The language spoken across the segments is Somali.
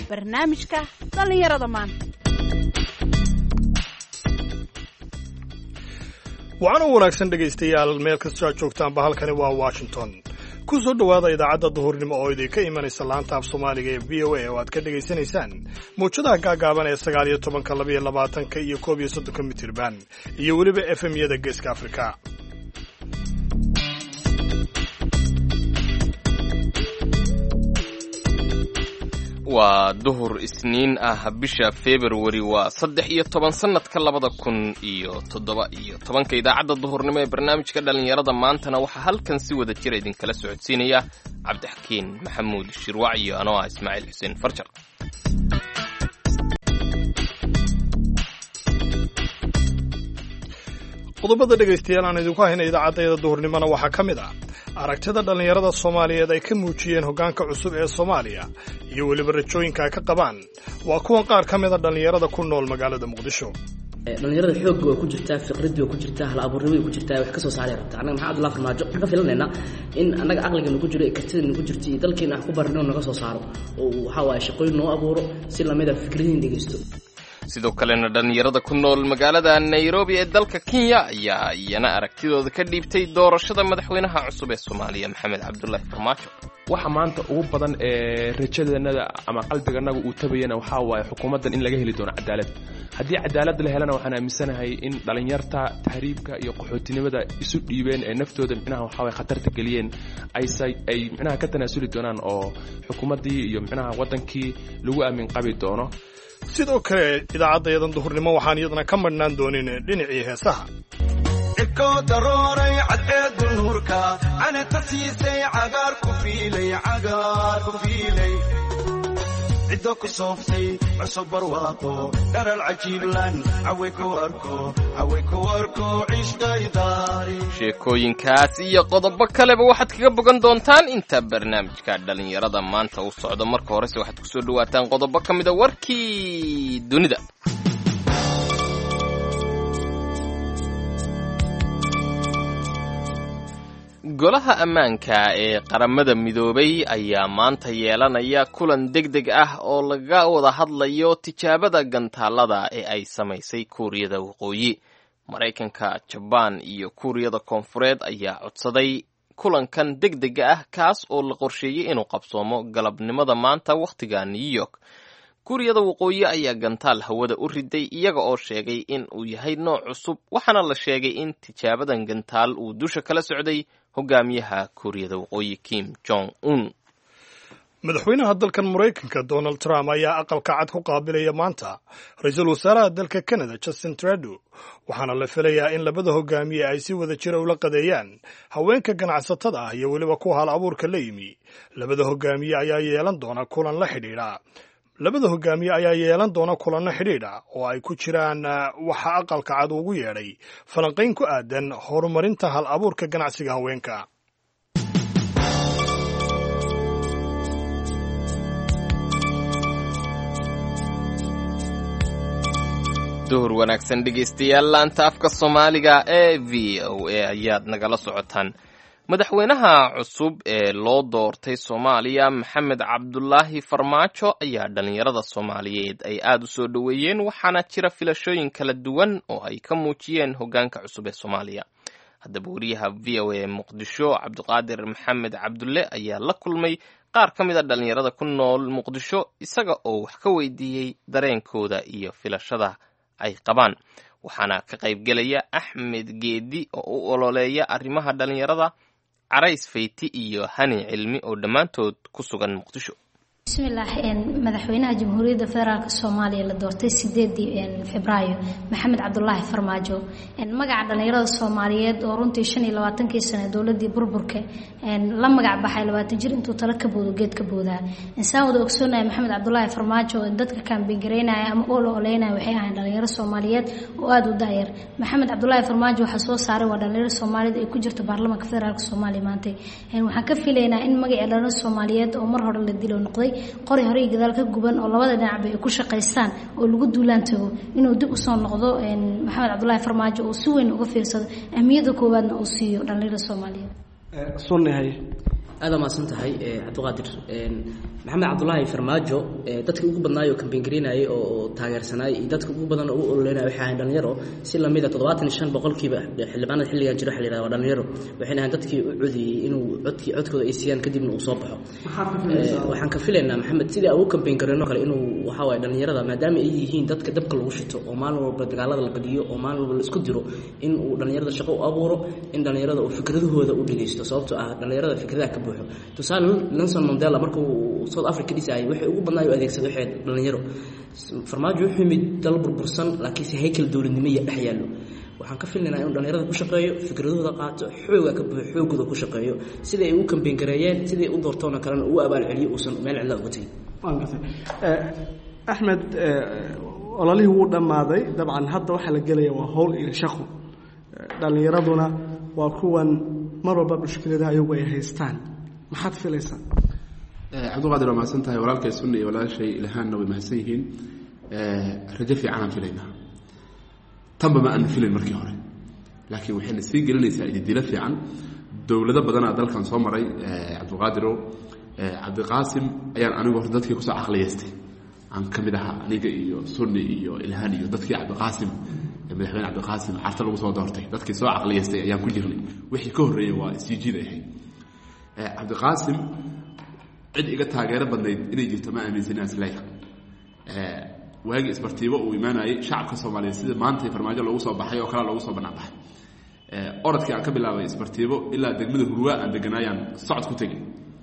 barnaamijka dhallinyarada maanta. waxaana u wanaagsan dhegaystayaal meel kastoo aad joogtaanba halkani waa Washington. ku soo dhowaada idaacadda duhurnimo oo idinka imanaysa laanta af Soomaaliga ee VOA oo aad ka dhegaysanaysaan muujadaha gaagaaban ee 19, 22 iyo 31 mitirban iyo weliba FM-yada Geeska Afrika. waa duhur isniin ah bisha February waa 13 sanadka 2017 idaacadda duhurnimo ee barnaamijka dhalinyarada maantana waxaa halkan si wada jir idinkala socodsiinaya Cabdixakiin Maxamuud Shirwac iyo anoo ah Ismaaciil Xuseen Farjar. qodobada dhegaystayaal aan idinku haynay idaacadda duhurnimona waxaa ka mid ah aragtida dhalinyarada Soomaaliyeed ay ka muujiyeen hoggaanka cusub ee Soomaaliya iyo weliba rajooyinka ay ka qabaan. waa kuwan qaar ka mid ah dhalinyarada ku nool magaalada Muqdisho. dhalinyarada xoog way ku jirtaa, fikrad way ku jirtaa, hal abuurnimo way ku jirtaa, wax ka soo saaray rabta. anaga maxaa Abdullaah Farmaajo ka filanayna in anaga aqliga nagu jiro ee kartida nagu jirto iyo dalkeena wax ku barno naga soo saaro oo waxa waa shaqooyin noo abuuro si lamid ah fikradiin dhageysto. sidoo kalena dhalinyarada ku nool magaalada Nairobi ee dalka Kenya ayaa iyana aragtidooda ka dhiibtay doorashada madaxweynaha cusub ee Soomaaliya Maxamed Cabdullaahi Farmaajo. waxa maanta ugu badan ee rajadeennada ama qalbiganaga uu tabayana waxa waaye xukuumaddan in laga heli doono cadaalad. haddii cadaalad la helana waxaan aaminsanahay in dhalinyarta tahriibka iyo qaxootinimada isu dhiibeen ee naftooda micnaha waxa way khatarta geliyeen ay micnaha ka tanaasuli doonaan oo xukuumaddii iyo micnaha waddankii lagu aamin qabi doono. sidoo kale idaacaddayadan duhurnimo waxaan iyadana ka madhnaan doonin dhinacii heesaha. ikoo darooray cadceedu nuurka canata siisay cagaar ku fiilay ciddo ku sooftay cusub barwaaqo dharal cajiiblan caway ku arko cishqaydaari. sheekooyinkaas iyo qodobo kaleba waxaad kaga bogan doontaan inta barnaamijka dhalinyarada maanta uu socdo. marka horese waxaad ku soo dhawaataan qodobo ka mid a warkii dunida. golaha ammaanka ee qaramada midoobay ayaa maanta yeelanaya kulan degdeg ah oo laga wada hadlayo tijaabada gantaalada ee ay samaysay Kuuriyada Waqooyi. Mareykanka, Jabaan iyo Kuuriyada Koonfureed ayaa codsaday kulankan degdega ah kaas oo la qorsheeyay inuu qabsoomo galabnimada maanta waqtiga New York. Kuuriyada Waqooyi ayaa gantaal hawada u riday iyaga oo sheegay in uu yahay nooc cusub, waxaana la sheegay in tijaabadan gantaal uu dusha kala socday hogaamiyaha Kuuriyada Waqooyi Kim Jong-un. madaxweynaha dalkan Mareykanka Donald Trump ayaa aqalka cad ku qaabilaya maanta ra'iisul wasaaraha dalka Canada Justin Trudeau, waxaana la filayaa in labada hogaamiye ay si wada jir ula qadeeyaan haweenka ganacsatada ah iyo weliba kuwa hal abuurka la yimi. labada hogaamiye ayaa yeelan doona kulan xidhiidha oo ay ku jiraan waxa aqalka cad ugu yeedhay falanqayn ku aadan horumarinta hal abuurka ganacsiga haweenka. duhur wanaagsan dhegaystayaal, laanta afka Soomaaliga ee VOA ayaad nagala socotaan. madaxweynaha cusub ee loo doortay Soomaaliya Maxamed Cabdullaahi Farmaajo ayaa dhalinyarada Soomaaliyeed ay aad u soo dhaweeyeen, waxaana jira filashooyin kala duwan oo ay ka muujiyeen hoggaanka cusub ee Soomaaliya. haddaba wariyaha VOA Muqdisho Cabdiqaadir Maxamed Cabdulle ayaa la kulmay qaar ka mid a dhalinyarada ku nool Muqdisho isaga oo wax ka weydiiyey dareenkooda iyo filashada ay qabaan. waxaana ka qaybgelaya Axmed Geedi oo u ololeeya arrimaha dhalinyarada, Carays Feyti iyo Hani Cilmi oo dhammaantood ku sugan Muqdisho. bismillaah. madaxweynaha jamhuuriyadda federaalka Soomaaliya la doortay 8 Febraayo Maxamed Cabdullaahi Farmaajo. magaca dhalinyarada Soomaaliyeed oo runtii 25 sano dawladii burburka la magac baxay 20 jir intuu tala ka boodo geed ka boodaa. insaan wada ogsoonay Maxamed Cabdullaahi Farmaajo dadka campaign gareynaya ama ololeynaya waxay ahaayeen dhalinyaro Soomaaliyeed oo aad u daayar. Maxamed Cabdullaahi Farmaajo waxa soo saaray waa dhalinyaro Soomaaliyeed ay ku jirto baarlamaanka federaalka Soomaaliya maanta. waxaan ka filaynaa in magaca dhalinyarada Soomaaliyeed oo mar hore la dilo noqday qori hore gadaal ka guban oo labada dhinac ay ku shaqeystaan oo lagu duulaan tago inuu dib u soo noqdo Maxamed Cabdullaahi Farmaajo oo si weyn uga fiirsado ahmiyada koowaadna uu siiyo dhalinyarada Soomaaliyeed. sunnahay aada maasan tahay cabdiqaadir maxamed cabdulaahi farmaajo dadkii ugu badnaay oo kambeyn gareynayay oo taageersanay iyo dadka ugu badan oo u ololeynaya waxay ahayn dhalinyaro si lamida 75%kiiba xildhibaanada xilligan jiro waxa la yidhahdaa waa dhalinyaro waxayna ahayn dadkii u codiyey inuu codkooda ay siiyaan kadibna uu soo baxo waxaan ka filaynaa maxamed sidii ugu kambeyn gareyno kale inuu waxa waaye dhalinyarada maadaama ay yihiin dadka dabka lagu shito oo maalin walba dagaalada la badiyo oo maalin walba la isku diro in uu dhalinyarada shaqo u abuuro in dhalinyarada uu fikradahooda u dhageysto sababtoo ah dhalinyarada fikradaha ka buuxo tusaale Nelson Mandela markuu South Africa dhisay waxay ugu badnaayeen adeegsado waxay dhalinyaro farmaajo wuxuu yimid dal burbursan laakiin si heykal dawladnimo iyo dhex yaalo waxaan ka filaynaa inuu dhalinyarada ku shaqeeyo fikradooda qaato xooga ka buuxo xoogooda ku shaqeeyo sidii ay u kambeyn gareeyeen sidii u doortoona kalena uu abaal celiyo uusan meel cilla uga tagin Ahmed ololihii wuu dhammaaday dabcan hadda waxaa la gelaya waa howl iyo shaqo dhalinyaraduna waa kuwan mar walba mushkiladaha ayagu ay haystaan maxaad filaysaa cabdiqaadir waa mahadsan tahay walaalkay sunni iyo walaashay ilahaanna way mahadsan yihiin rajo fiican aan filaynaa tanba ma aan filin markii hore laakiin waxayna sii gelinaysaa ididilo fiican dowlado badanaa dalkan soo maray cabdiqaadiro cabdiqaasim ayaan anigu hor dadkii kusoo caqliyeystay aan ka mid ahaa aniga iyo sunni iyo ilhaan iyo dadkii cabdiqaasim madaxweyne cabdiqaasim carta lagu soo doortay dadkii soo caqliyeystay ayaan ku jirnay wixii ka horreeyay waa isjiijida ahayd cabdiqaasim cid iga taageero badnayd inay jirto ma aaminsan isleeyahay waagi isbartiibo uu imaanayay shacabka Soomaaliyeed sida maanta farmaajo lagu soo baxay oo kala lagu soo banaabaxay orodkii aan ka bilaabay isbartiibo ilaa degmada Hurwa aan deganayaan socod ku tagay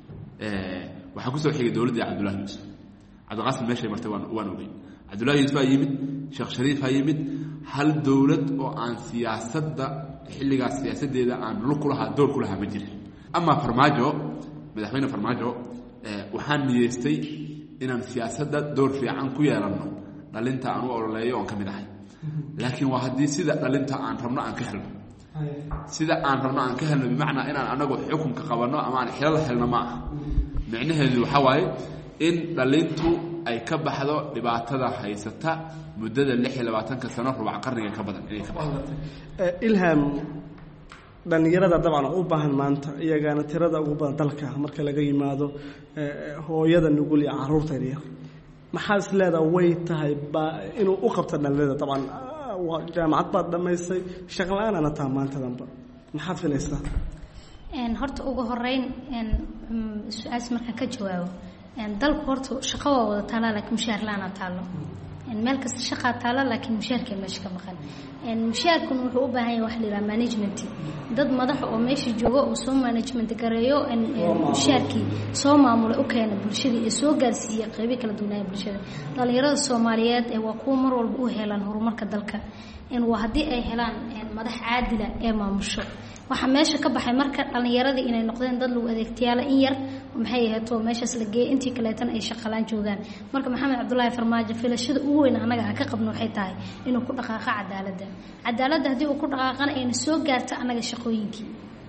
waxa ku soo xigay dawladda Cabdullaahi Yuusuf cabdiqaasim meeshay martay waan ogay Cabdullaahi Yuusuf ayaa yimid Sheekh Shariif ayaa yimid hal dawlad oo aan siyaasadda xilligaas siyaasadeeda aan lug ku lahaa door ku lahaa ma jirin ama farmaajo madaxweyne farmaajo waxaan niyeystay inaan siyaasadda door fiican ku yeelano dhalinta aan u ololeeyo oo kamid ahay laakiin waa hadii sida dhalinta aan rabno aan ka helno sida aan rabno aan ka helno bimacnaa inaan anagu xukunka qabano ama aan xilal helno ma aha macnaheedu waxa waaye in dhalintu ay ka baxdo dhibaatada haysata muddada 26 sano rubac qarniga ka badan inay ka baxdo ilham dhalinyarada dabcan u baahan maanta iyagana tirada ugu badan dalka marka laga yimaado hooyada nugul iyo caruurta yar maxaa isleeda way tahay inuu u qabto dhalinyarada dabcan jaamacad baad dhamaysay shaqo la'aana taa maanta danba maxaad filaysaa horta ugu horeyn su'aas marka ka jawaabo dalku horta shaqo waa wada taala laakiin mushaar la'aan taalo meel kasta shaqa taala laakiin mushaarka meesha ka maqan mushaarkuna wuxuu u baahan yahay wax la yiraahdo management dad madax oo meesha jooga oo soo management gareeyo mushaarkii soo maamula u keena bulshada iyo soo gaarsiiya qaybo kala duwan ee bulshada dhalinyarada Soomaaliyeed ee waa kuwa mar walba u helaan horumarka dalka in waa hadii ay helaan madax caadil ah ee maamusho waxa meesha ka baxay marka dhalinyarada inay noqdeen dad lagu adeegtayaala in yar maxay ahaatoo meeshaas la geeyay intii kaleetan ay shaqalaan joogaan marka maxamed cabdulaahi farmaajo filashada ugu weyn anaga ka qabno waxay tahay inuu ku dhaqaaqo cadaaladda hadii uu ku dhaqaaqana ay soo gaarto anaga shaqooyinkii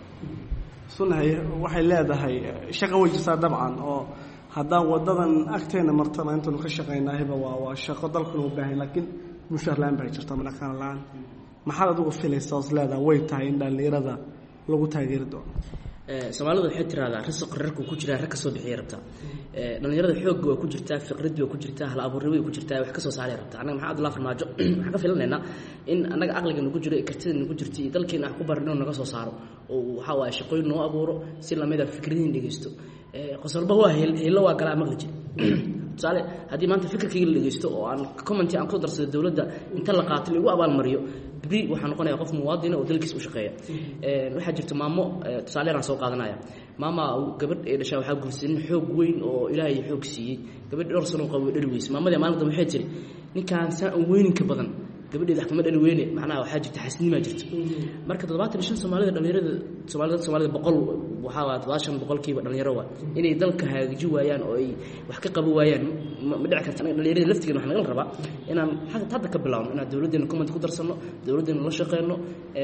sunnahay waxay leedahay shaqo wajisa dabcan oo haddaan wadadan agteena martana intaanu ka shaqeynaahiba waa shaqo dalkuna u baahan laakiin mushaar la'aan baa jirta manaqaan la'aan maxaad adigu filaysaa oo leedahay way tahay in dhalinyarada lagu taageeri doono Soomaalidu waxay tiraahdaa risq rarku ku jira rag ka soo bixiyay rabta dhalinyarada xoog waa ku jirtaa fikrad waa ku jirtaa hal abuur way ku jirtaa wax ka soo saaray rabta anaga maxaa Cabdullaahi Farmaajo waxa ka filanayna in anaga aqliga nagu jiro kartida nagu jirtay dalkeena wax ku barno naga soo saaro oo waxa waa shaqooyin noo abuuro si lamida fikradiin dhageysto qosolba waa helo waa galaa maqliji tusaale haddii maanta fikirkayga la dhageysto oo aan commenti aan ku darsado dawladda inta la qaato lagu abaal mariyo bri waxaan noqonayaa qof muwaadin oo dalkiisa u shaqeeya waxa jirta maamo tusaale aan soo qaadanaya maama gabadh ee dhashay waxa guursan xoog weyn oo ilaahay xoog siiyay gabadh dhowr sano qabo dhalweys maamada maalinta waxay tiri ninkaan saan weyninka badan gabadheeda wax kama dhalweyne macnaha waxa jirta xasnimo jirta marka 75 Soomaalida dhalinyarada Soomaalida 100 waxa waa 75% dhalinyaro waa inay dalka hagaajin waayaan oo ay wax ka qabo waayaan ma dhici karta dhalinyarada laftigeena wax naga rabaa inaan hadda ka bilaawno inaan dawladdeena comment ku darsano dawladdeena la shaqeeyno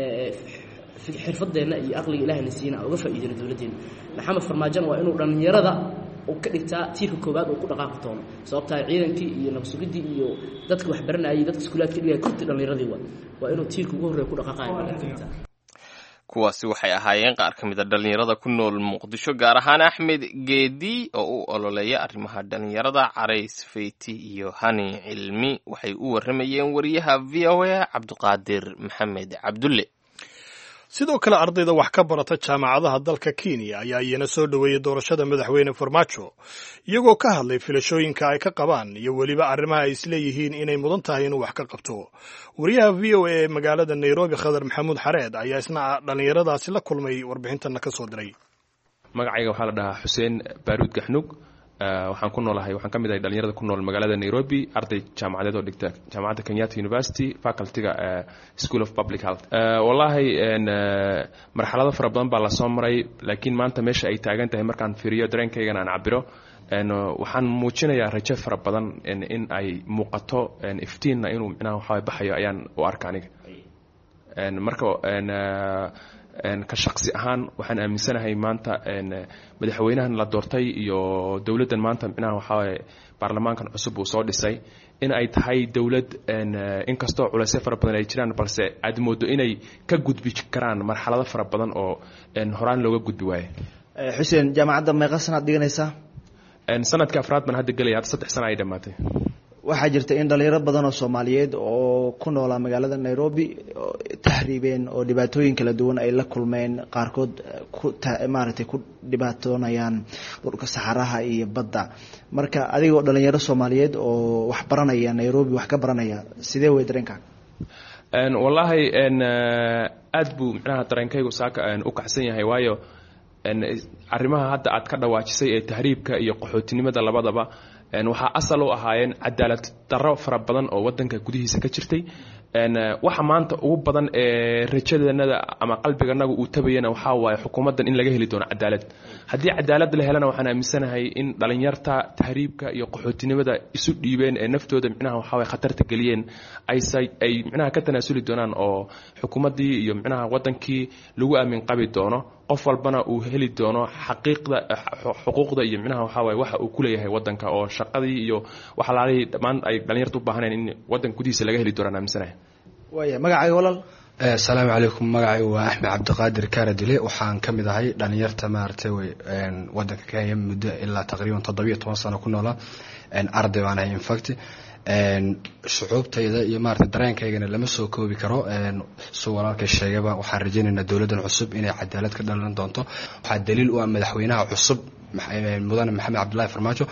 xirfadeena iyo aqliga Ilaahayna siina uga faa'iideyno dawladdeena maxamed farmaajo waa inuu dhalinyarada oo ka dhigtaa tiirka koobaad oo ku dhaqaaqo doono sababta ciidankii iyo nabadsugiddii iyo dadka wax baranayay dadka iskuulaadka dhigay kurti dhalinyaradii waa inuu tiirka ugu horeeyo ku dhaqaaqayo kuwaasi waxay ahaayeen qaar ka mid a dhallinyarada ku nool muqdisho gaar ahaan axmed geedi oo u ololeeya arrimaha dhallinyarada carays feyti iyo hani cilmi waxay u warramayeen wariyaha v o a cabdiqaadir maxamed cabdulle. sidoo kale ardayda wax ka barata jaamacadaha dalka Kenya ayaa iyana soo dhaweeyay doorashada madaxweyne Farmaajo iyagoo ka hadlay filashooyinka ay ka qabaan iyo weliba arrimaha ay isleeyihiin inay mudan tahay inuu wax ka qabto. wariyaha v o a ee magaalada Nairobi Khadar Maxamuud Xareed ayaa isna dhalinyaradaasi la kulmay warbixintana ka soo diray. magacayga waxaa la dhahaa Xuseen Baaruud Gaxnug. waxaan ku noolahay waxaan ka mid ahay dhalinyarada ku nool magaalada Nairobi arday jaamacadeed oo dhigta jaamacadda Kenyatta University faculty-ga School of Public Health. wallahi marxalado fara badan baa la soo maray laakiin maanta meesha ay taagan tahay markaan fiiriyo dareenkaygana aan cabiro waxaan muujinayaa rajo fara badan in ay muuqato iftiinna inuu micnaha waxa baxayo ayaan u arkaa aniga. marka ka shaqsi ahaan waxaan aaminsanahay maanta madaxweynahan la doortay iyo dawladdan maanta micnaha waxaa baarlamaankan cusub uu soo dhisay in ay tahay dawlad inkastoo culaysyo fara badan ay jiraan balse aad moodo inay ka gudbi karaan marxalado fara badan oo horaan looga gudbi waaye. xuseen jaamacadda meeqa sanaad dhiganaysaa? sanadka afraad baan hadda gelaya hadda 3 sano ay dhammaatay. waxaa jirta in dhalinyaro badan oo Soomaaliyeed oo ku noolaa magaalada Nairobi tahriibeen oo dhibaatooyin kala duwan ay la kulmeen qaarkood maaragtay ku dhibaatoonayaan dhulka saxaraha iyo badda. marka adigoo dhalinyaro Soomaaliyeed oo wax baranaya Nairobi wax ka baranaya sidee way dareenkaaga? wallahi aad buu micnaha dareenkaygu saaka u kacsan yahay waayo arrimaha hadda aad ka dhawaajisay ee tahriibka iyo qaxootinimada labadaba waxaa asal u ahaayeen cadaalad darro fara badan oo wadanka gudihiisa ka jirtay. waxa maanta ugu badan ee rajadeennada ama qalbiganagu uu tabayana waxaa waaye xukuumaddan in laga heli doono cadaalad. haddii cadaalad la helana waxaan aaminsanahay in dhalinyarta tahriibka iyo qaxootinimada isu dhiibeen ee naftooda micnaha waxaa waaye khatarta geliyeen ay micnaha ka tanaasuli doonaan oo xukuumaddii iyo micnaha wadankii lagu aamin qabi doono qof walbana uu heli doono xuquuqda iyo micnaha waxaa waaye waxa uu ku leeyahay wadanka oo shaqadii iyo waxalaalihii dhammaan ay dhalinyartu u baahaneen in wadanka gudihiisa laga heli doonaan aaminsanahay. waaya magacayga walaal? asalaamu calaykum. magacaygu waa axmed cabdiqaadir kaaradile waxaan ka mid ahay dhalinyarta maaragtay wadanka Kenya muddo ilaa taqriiban 17 sano ku noolaa arday baan ahay infact shucuubtayda iyo maaragtay dareenkaygana lama soo koobi karo. soo walaalkay sheegaba waxaan rajaynaynaa dawladdan cusub inay cadaalad ka dhalan doonto. waxaa daliil u ah madaxweynaha cusub mudane maxamed cabdullaahi farmaajo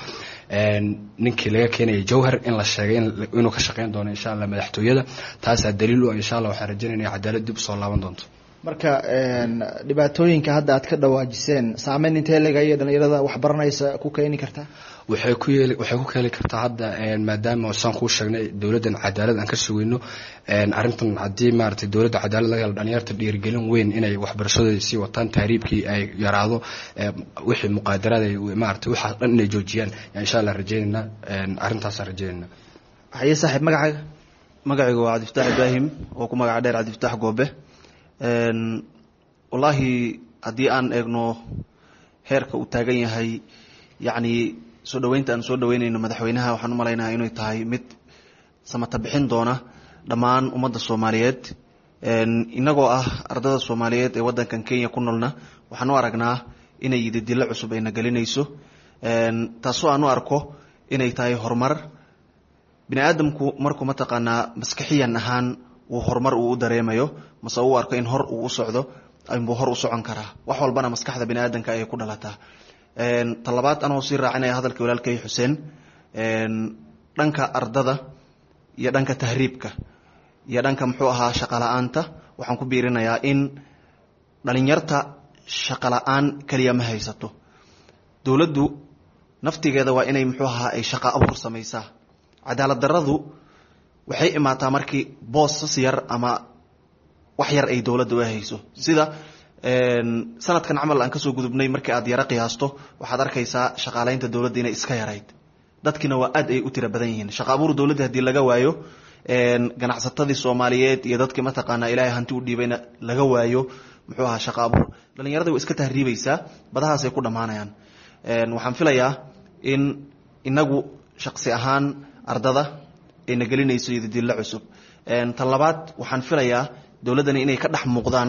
ninkii laga keenayay jawhar in la sheegay inuu ka shaqayn doono insha Allah madaxtooyada taasaa daliil u ah insha Allah waxaan rajaynaynaa cadaalad dib soo laaban doonto. marka dhibaatooyinka hadda aad ka dhawaajiseen saameyn intee leeg ay dhalinyarada wax baranaysa ku keeni kartaa? waxay ku keeni kartaa hadda maadaama saan ku sheegnay dawladdan cadaalad aan ka sugayno arrintan haddii maaragtay dawladda cadaalad laga helo dhalinyarta dhiirigelin weyn inay waxbarashadooda sii wataan tahriibkii ay yaraado wixii muqaadaraad ay maaragtay waxa dhan inay joojiyaan insha Allah rajaynaynaa arrintaasaan rajaynaynaa. haye saaxiib magacaaga? magacaygu waa Cabdifataax Ibraahim oo ku magac dheer Cabdifataax Goobe. wallahi haddii aan eegno heerka uu taagan yahay yacni soo dhaweynta aan soo dhaweynayno madaxweynaha waxaan u malaynayaa inay tahay mid samata bixin doona dhammaan ummadda Soomaaliyeed. inagoo ah ardada Soomaaliyeed ee wadankan Kenya ku noolna waxaan u aragnaa inay yididilo cusub ayna gelinayso taasoo aan u arko inay tahay horumar. bini aadamku markuu mataqaanaa maskaxiyan ahaan uu horumar uu u dareemayo mase uu arko in hor uu u socdo ayuu hor u socon karaa. wax walbana maskaxda bini aadamka ay ku dhalataa. talabaad anoo sii raacinaya hadalka walaalkay Xuseen dhanka ardada iyo dhanka tahriibka iyo dhanka muxuu ahaa shaqo la'aanta waxaan ku biirinayaa in dhalinyarta shaqo la'aan kaliya ma haysato. dawladdu naftigeeda waa inay muxuu ahaa ay shaqo abuur samaysaa. cadaalad darradu waxay imaataa markii boosas yar ama wax yar ay dawladda u hayso sida sanadkan camal aan kasoo gudubnay markii aad yara qiyaasto waxaad arkaysaa shaqaalaynta dawladda inay iska yarayd dadkina waa aad ay u tiro badan yihiin. shaqo abuur dawladda haddii laga waayo ganacsatadii Soomaaliyeed iyo dadkii mataqaanaa ilaahay hanti u dhiibayna laga waayo muxuu ahaa shaqo abuur dhalinyarada way iska tahriibaysaa badahaas ay ku dhamaanayaan. waxaan filayaa in inagu shaqsi ahaan ardada ayna gelinayso yididilo cusub. tan labaad waxaan filayaa dawladdani inay ka dhex muuqdaan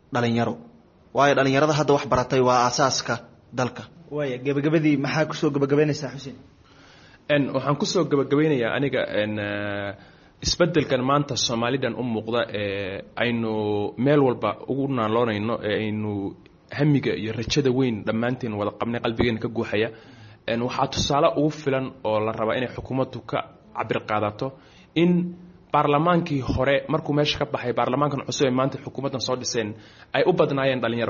dhalinyaro waayo dhalinyarada hadda wax baratay waa aasaaska dalka. waaya gabagabadii maxaa kusoo gabagabaynaysaa xuseen? waxaan kusoo gabagabeynayaa aniga isbedelkan maanta Soomaalidan u muuqda aynu meel walba ugu naaloonayno aynu hamiga iyo rajada weyn dhammaanteen wada qabnay qalbigeena ka guuxaya waxaa tusaale ugu filan oo la raba inay xukuumaddu ka cabir qaadato in baarlamaankii hore markuu meesha ka baxay baarlamaankan cusub ee maanta xukuumaddan soo dhiseen ay u badnaayeen dhalinyaro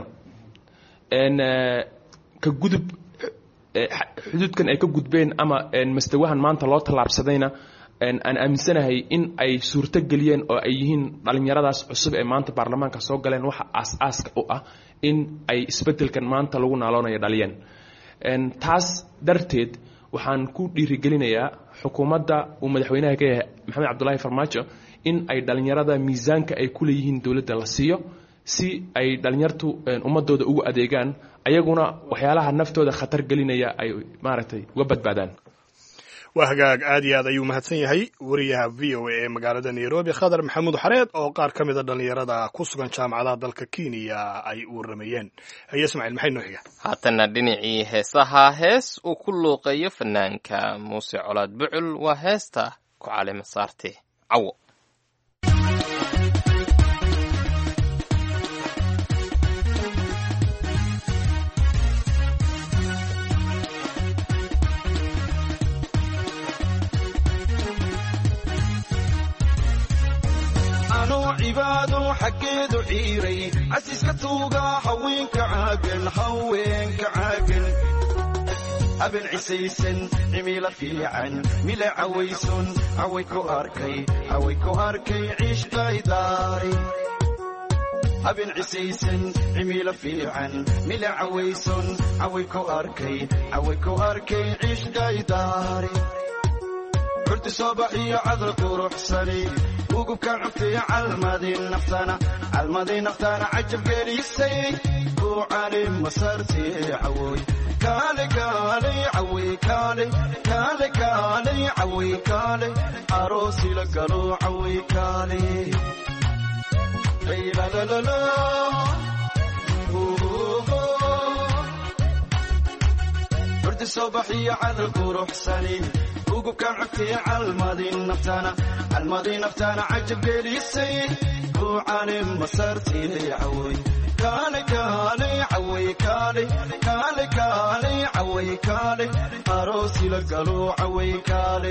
ka gudub xuduudkan ay ka gudbeen ama mastawahan maanta loo tallaabsadayna aan aaminsanahay in ay suurto geliyeen oo ay yihiin dhalinyaradaas cusub ee maanta baarlamaanka soo galeen waxa aas-aaska u ah in ay isbedelkan maanta lagu naaloonayo dhaliyeen taas darteed waxaan ku dhiirigelinayaa xukuumadda uu madaxweynaha ka yahay maxamed cabdullaahi farmaajo in ay dhalinyarada miisaanka ay ku leeyihiin dowladda la siiyo si ay dhalinyartu ummadooda ugu adeegaan ayaguna waxyaalaha naftooda khatar gelinaya ay maaragtay uga badbaadaan. waa hagaag aad iyo aad ayuu mahadsan yahay wariyaha v o a ee magaalada nairobi khadar maxamuud xareed oo qaar ka mida dhalinyarada ku sugan jaamacadaha dalka kenya ay u waramayeen. haye ismaaciil maxay noo xiga? haatana dhinacii heesaha hees uu ku luuqeeyo fanaanka muuse colaad bucul waa heesta ku caleema saarte cawo. cibaado xageedu ciiray casiiska tuuga haweenka caagan haben cisaysan cimila fiican mila cawaysun caway ku arkay ciishqaydaari haben cisaysan cimila fiican mila cawaysun caway ku arkay ciishqaydaari curti soobaxiyo cadal quruxsani ugubka cugtay calmadii naftana cajab gelisay buucani masarti cawoy kaale aroosi la galo caway kaale curti soobaxiyo cadal quruxsani ugubka cugtay calmadii naftana cajab gelisay buucani masarti cawoy kaale aroosi la galo caway kaale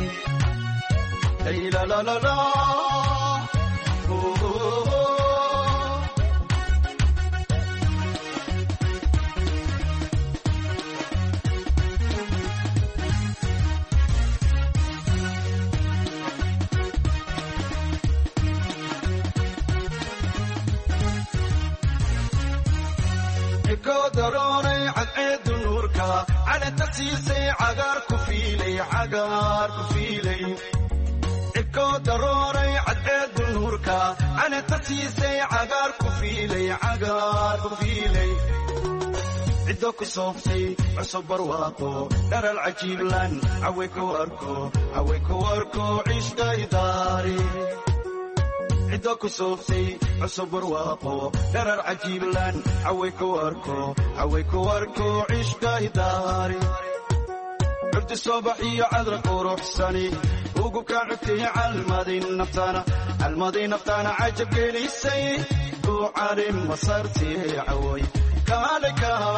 daroonay cadceedu nuurka calanta siisay cagaar ku fiilay cikoo daroonay cadceedu nuurka calanta siisay cagaar ku fiilay ciddo ku sooftay cusub barwaaqo dharal cajiiblan caway ku arko ciishqaydaari ciddo ku sooftay cusub barwaaqo dharar cajiiblan caway ku arko ciishqaydaari curti soobaxiyo cadal quruxsani ugubka cugtay calmadii naftana cajab gelisay buucani masarti cawoy kaale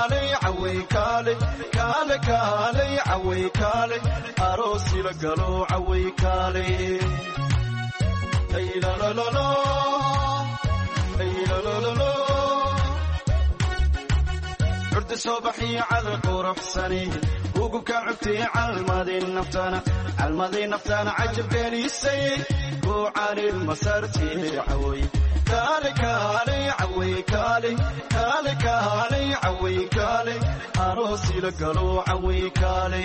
aroosi la galo caway kaale curti soobaxiyo cadal quruxsani ugubka cugtay calmadii naftana cajab gelisay buucani masarti cawoy kaale aroosi la galo caway kaale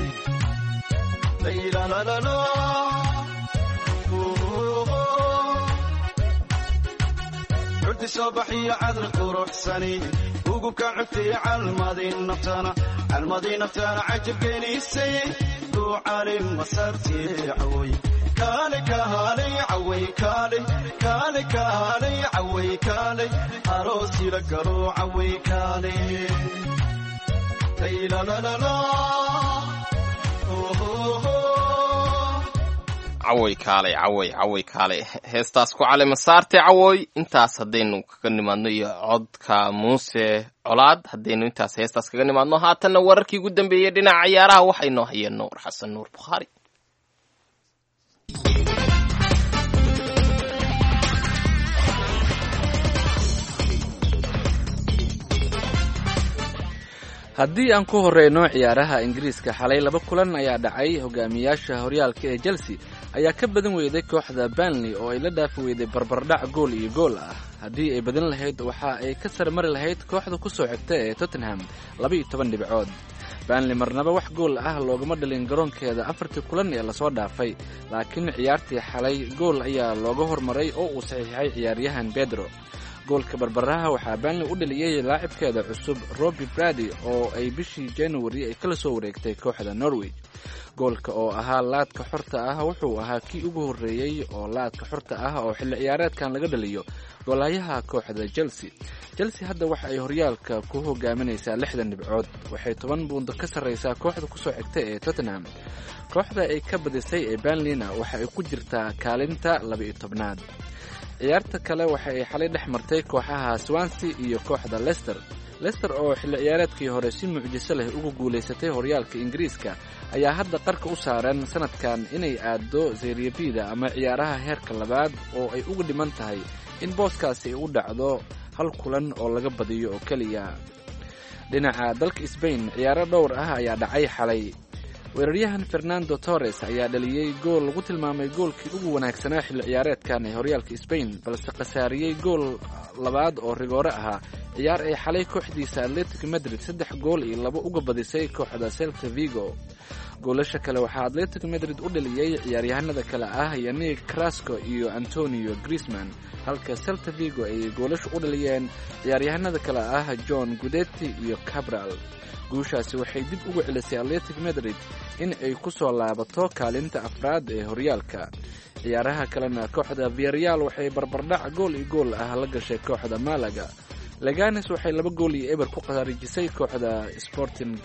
curti soobaxiyo cadal quruxsani ugubka cugtay calmadii naftana cajab gelisay buucani masarti cawoy kaale kaale caway kaale kaale kaale caway kaale aroosi la galo caway kaale la la la la caway kaalay caway kaalay heestaas ku calema saartay cawoy intaas haddaynu kaga nimaadno iyo codka muuse colaad haddaynu intaas heestaas kaga nimaadno haatanna wararkii ugu dambeeyey dhinaca ciyaaraha waxay noo hayeen nuur xasan nuur bukhaari haddii aan ku horeyno ciyaaraha ingiriiska xalay 2 kulan ayaa dhacay hogaamiyaasha horyaalka ee Chelsea ayaa ka badan weyday kooxda Burnley oo ay la dhaafi weyday barbardhac gool iyo gool ah haddii ay badan lahayd waxa ay ka sarmari lahayd kooxda ku soo xigta ee Tottenham 12 dhibcood Burnley marnaba wax gool ah loogama dhalin garoonkeeda 4 kulan ee la soo dhaafay laakiin ciyaartii xalay gool ayaa looga hormaray oo uu saxiixay ciyaaryahan Pedro goolka barbaraha waxaa Burnley u dhaliyay laacibkeeda cusub Robbie Brady oo ay bishii January ay kala soo wareegtay kooxda Norwich goolka oo ahaa laadka xorta ah wuxuu ahaa kii ugu horeeyay oo laadka xorta ah oo xilli ciyaareedkan laga dhaliyo goolayaha kooxda Chelsea hadda waxa ay horyaalka ku hogaaminaysaa 60 dhibcood waxay 10 buundo ka sareysaa kooxda ku soo xigta ee Tottenham kooxda ay ka badisay ee Burnleyna waxa ay ku jirtaa kaalinta 12aad ciyaarta kale waxa ay xalay dhex martay kooxaha Swansea iyo kooxda Leicester oo xilli ciyaareedkii hore si mucjiso leh ugu guuleysatay horyaalka Ingiriiska ayaa hadda qarka u saaran sanadkan inay aado Serie B-da ama ciyaaraha heerka labaad oo ay ugu dhiman tahay in booskaasi ay u dhacdo hal kulan oo laga badiyo oo kaliya dhinaca dalka Spain ciyaaro dhowr ah ayaa dhacay xalay weeraryahan Fernando Torres ayaa dhaliyay gool lagu tilmaamay goolkii ugu wanaagsanaa xilli ciyaareedkan ee horyaalka Spain balse qasaariyay gool labaad oo rigoore ahaa ciyaar ay xalay kooxdiisa Atletico Madrid 3 gool iyo 2 uga badisay kooxda Celta Vigo goolasha kale waxaa Atletico Madrid u dhaliyay ciyaaryahanada kale ah Yannick Carrasco iyo Antonio Griezmann halka Celta Vigo ay goolasha u dhaliyeen ciyaaryahanada kale ah John Guidetti iyo Cabral guushaasi waxay dib ugu celisay Atletico Madrid in ay ku soo laabato kaalinta afraad ee horyaalka ciyaaraha kalena kooxda Villarreal waxay barbardhac gool iyo gool ah la gashay kooxda Malaga Leganes waxay 2 gool iyo eber ku qaarijisay kooxda Sporting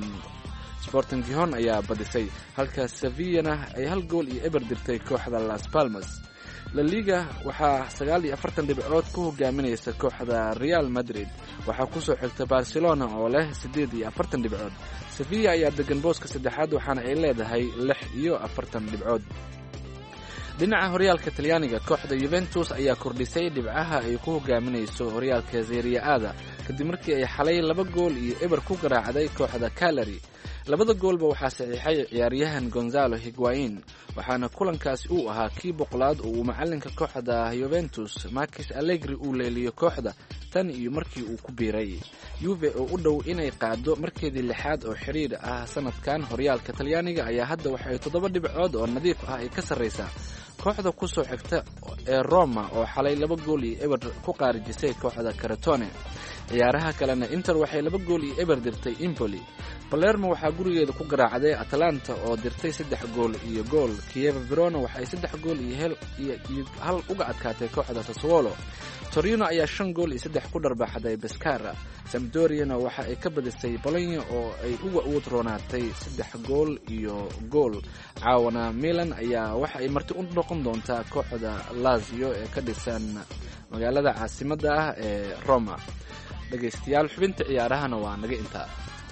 Gijon ayaa badisay halka Sevilla ay 1 gool iyo eber dirtay kooxda Las Palmas La Liga waxaa 49 dhibcood ku hogaaminaysa kooxda Real Madrid waxaa ku soo xigta Barcelona oo leh 48 dhibcood Sevilla ayaa degan booska saddexaad waxaana ay leedahay 46 dhibcood dhinaca horyaalka Talyaaniga kooxda Juventus ayaa kordhisay dhibcaha ay ku hogaaminayso horyaalka Serie A-da kadib markii ay xalay 2 gool iyo eber ku garaacday kooxda Cagliari 2 goolba waxaa saxiixay ciyaaryahan Gonzalo Higuain waxaana kulankaasi uu ahaa kii boqolaad oo uu macalinka kooxda Juventus Marcus Allegri uu leeliyo kooxda tan iyo markii uu ku biiray Juve oo u dhow inay qaado markeedii 6aad oo xiriir ah sanadkan horyaalka Talyaaniga ayaa hadda waxay 7 dhibcood oo nadiif ah ay ka sareysaa kooxda ku soo xigta ee Roma oo xalay 2 gool iyo eber ku qaarijisay kooxda Crotone ciyaaraha kalena Inter waxay 2 gool iyo eber dirtay Empoli Palermo waxaa gurigeeda ku garaacday Atalanta oo dirtay 3 gool iyo gool Chievo Verona waxay 3 gool iyo hal uga adkaatay kooxda Sassuolo Torino ayaa 5 gool iyo 3 ku dharbaaxday Pescara Sampdoria waxa ay ka badisay Bologna oo ay uga uudroonaatay 3 gool iyo gool caawana Milan ayaa waxa ay marti u noqon doontaa kooxda Lazio ee ka dhisan magaalada caasimadda ah ee Roma dhageystayaal xubinta ciyaarahana waa naga intaa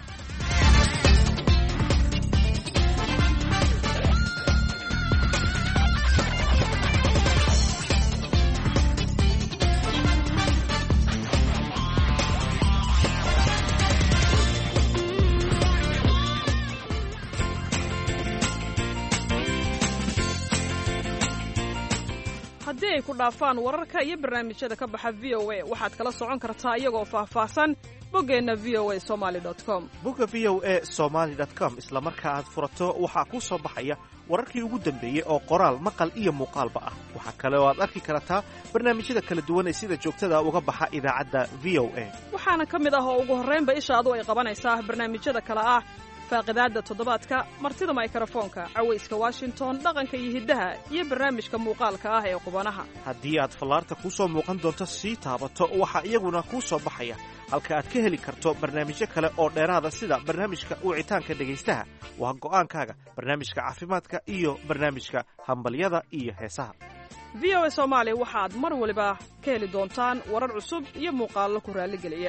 haddii ay ku dhaafaan wararka iyo barnaamijyada ka baxa VOA waxaad kala socon kartaa iyagoo faahfaahsan boggeenna voasomali.com bogga voasomali.com isla marka aad furato waxaa kuu soo baxaya wararkii ugu dambeeyey oo qoraal maqal iyo muuqaalba ah waxaa kale oo aad arki kartaa barnaamijyada kala duwan ee sida joogtada uga baxa idaacadda VOA waxaana ka mid ah oo ugu horraynba ishaadu ay qabanaysaa barnaamijyada kale ah faaqidaadda toddobaadka martida mikrofoonka cawayska washington dhaqanka iyo hiddaha iyo barnaamijka muuqaalka ah ee qubanaha haddii aad fallaarta kuu soo muuqan doonto sii taabato waxaa iyaguna kuu soo baxaya halka aad ka heli karto barnaamijyo kale oo dheeraada sida barnaamijka wicitaanka dhegaystaha waa go'aankaaga barnaamijka caafimaadka iyo barnaamijka hambalyada iyo heesaha v o a soomaali waxaad mar waliba ka heli doontaan warar cusub iyo muuqaallo ku raalligeliya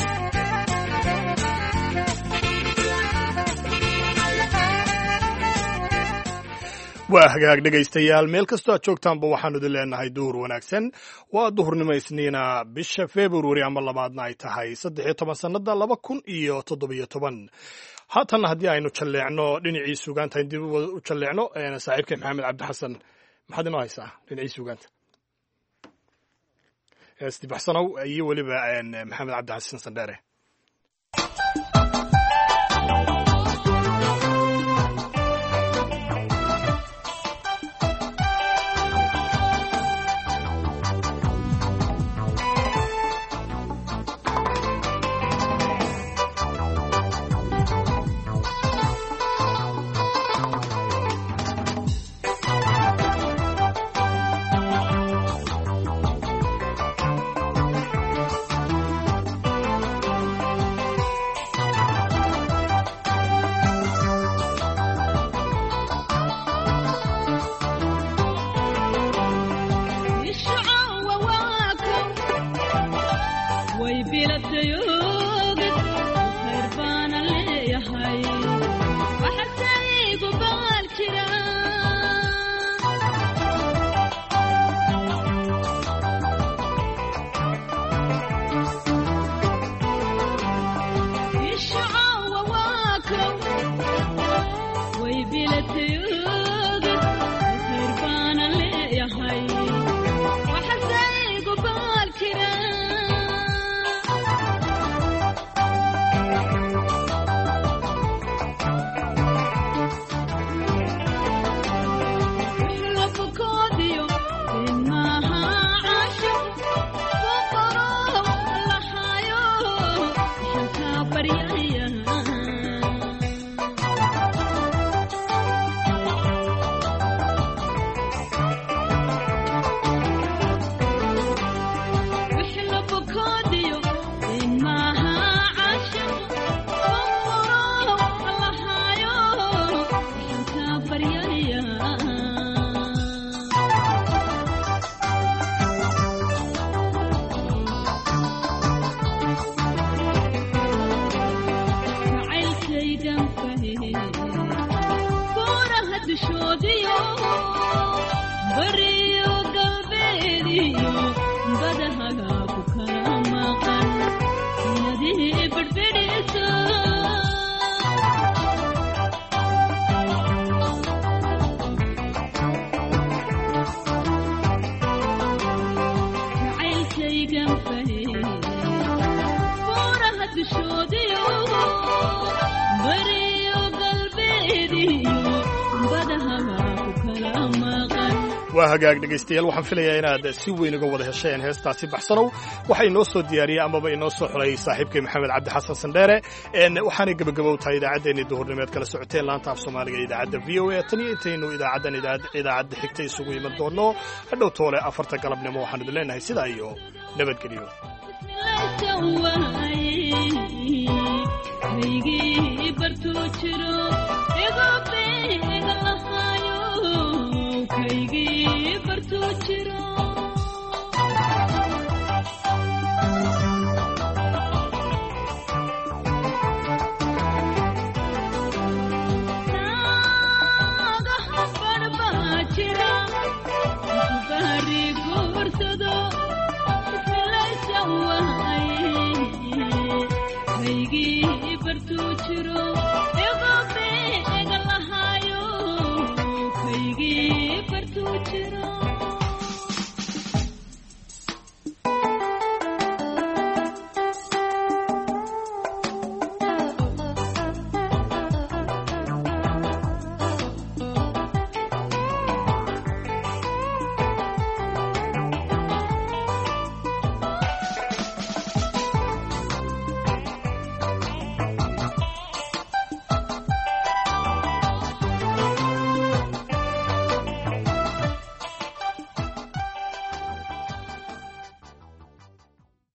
waa hagaag dhegaystayaal meel kastoo aad joogtaanba waxaanu idin leenahay duhur wanaagsan waa duhurnimo isniina bisha februari ama labaadna ay tahay 13 sannada 2017 haatanna haddii aynu jalleecno dhinacii sugaanta dib u jalleecno saaxiibkay maxamed cabdi xasan maxaad inoo haysaa dhinacii sugaanta isdibaxsanow iyo weliba maxamed cabdi xasan sandheere waa hagaag dhegaystayaal waxaan filayaa inaad si weyn uga wada hesheen heestaasi baxsanow waxaa inoo soo diyaariyey amaba inoo soo xulay saaxiibkay maxamed cabdi xasan sandheere waxaanay gebagabow tahay idaacaddeenii duhurnimeed kala socoteen laanta af soomaaliga ee idaacadda v o a tan iyo intaynu idaacadda xigta isugu iman doonno hadhow toole 4 galabnimo waxaan idin leenahay sidaa iyo nabadgelyo Chiro